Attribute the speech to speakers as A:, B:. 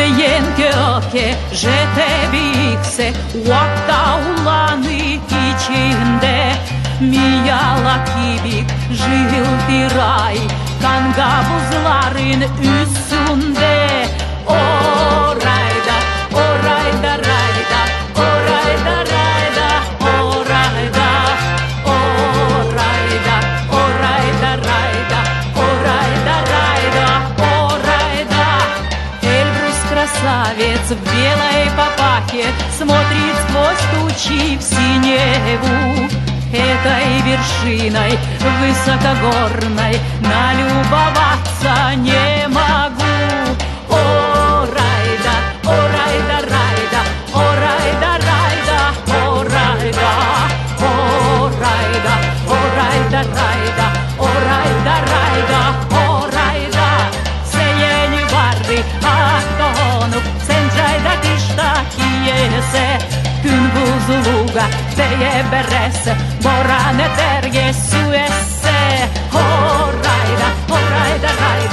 A: köke жетебиксе уакта уланы içinde Miyala kibik jıl biray Kanga buzların üstünde Orayda, orayda, rayda Orayda, rayda, orayda Orayda, orayda, rayda Orayda, rayda, orayda Эльбрус красавец в белой папахе Смотрит сквозь тучи в синеву Этой вершиной высокогорной налюбоваться не могу. О, райда, райда, о, райда, райда, о, райда, о, райда, о, райда, райда, о, райда, райда, о, райда. Сеяни vardı aktonuk, sen çayda kışta kiyese. Gün buzuluğa teye berese Borane terge süesse Horayda, horayda, rayda